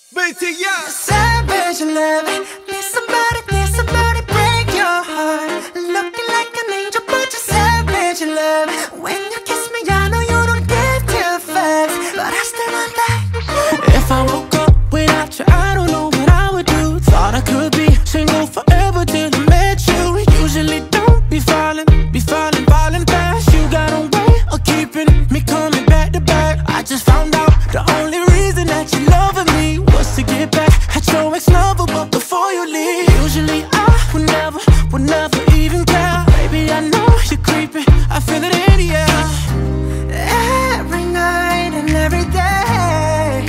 BTS. Savage love. Need somebody break your heart. Looking like an angel, but you're savage love. When you kiss me, I know you don't give two fucks, but I still want that. If I woke up without you, I don't know what I would do. Thought I could be single forever till I met you. Usually don't be falling fast. You got a way of keeping me coming back to back. I just found out the only reason that you loving me was to get back at your ex-lover, but before you leave, usually I would never even care. Baby, I know you're creeping, I feel it in the air. Every night and every day,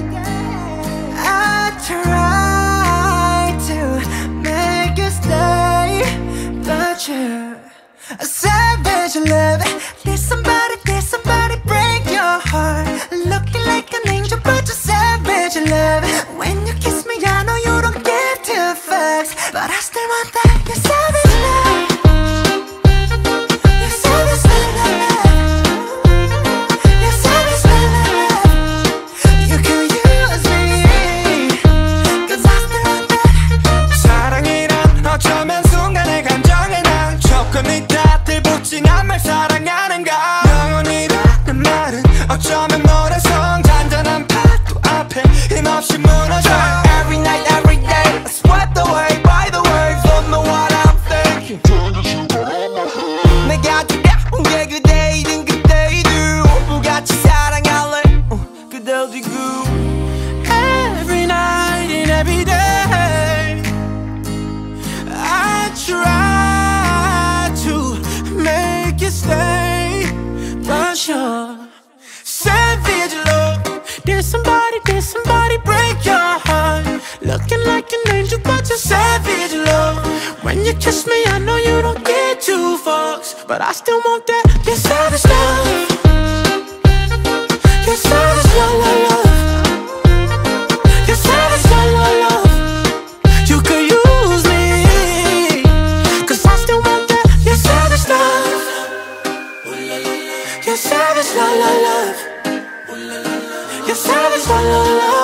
I try to make you stay, but you're a savage love. Need somebody break your heart. Looking like an angel, but you're savage love. When you kiss me, I know you don't give two fucks, but I still want that. You're savage love. You're savage love. You're savage love. You can use me, 'cause I still want that. 사랑이란 어쩌면 순간의 감정에 난 조금이 다 들붙인 한 말 사랑하는가. 영원이라는 말은 어쩌면 모래성 잔잔한 파도 앞에 힘없이 무너져. Every night, every day, I swept away by the waves. Don't know what I'm thinking. 내가 두려운 게 그대이든 그대이든 오브같이 사랑할래. 그대 어디고. Every night and every day, I try to make you stay, but you're savage love. Did somebody break your heart? Looking like an angel, but you're savage love. When you kiss me, I know you don't get two fucks, but I still want that. You're savage love. You're savage love, love, love. You're savage love, love, love. You could use me, 'cause I still want that. You're savage love. You're savage love, love, love. You're savage love, love, love.